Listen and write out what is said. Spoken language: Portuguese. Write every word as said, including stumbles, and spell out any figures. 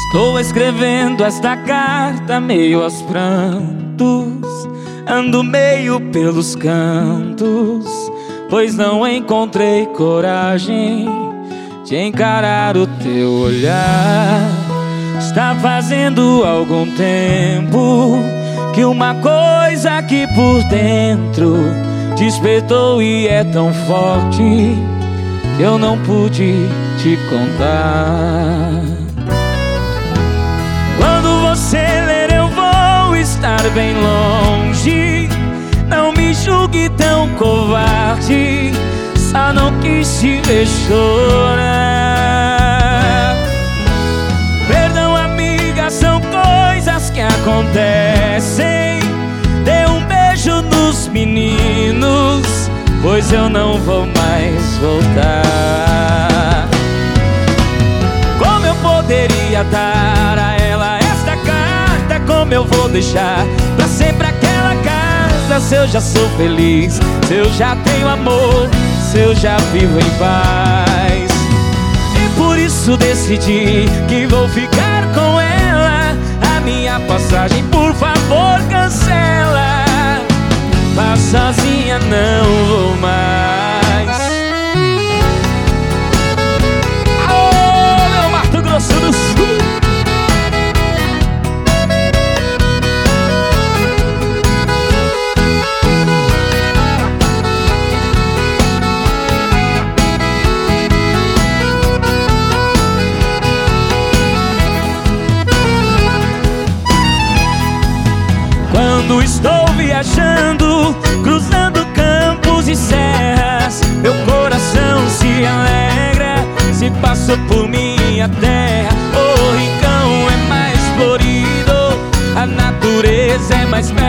Estou escrevendo esta carta meio aos prantos, ando meio pelos cantos, pois não encontrei coragem de encarar o teu olhar. Está fazendo algum tempo que uma coisa aqui por dentro despertou e é tão forte que eu não pude te contar. Quando você ler eu vou estar bem longe, não me julgue tão covarde, só não quis te ver chorar. Perdão amiga, são coisas que acontecem, dê um beijo nos meninos, pois eu não vou mais voltar. Como eu poderia dar a ela esta carta? Como eu vou deixar pra sempre aquela casa? Se eu já sou feliz, se eu já tenho amor, se eu já vivo em paz. E por isso decidi que vou ficar com ela. A minha passagem, por favor, cancela. Vá sozinha, não vou mais. Alô, meu Mato Grosso do Sul. Quando estou viajando, cruzando campos e serras, meu coração se alegra se passo por minha terra. O rincão é mais florido, a natureza é mais bela.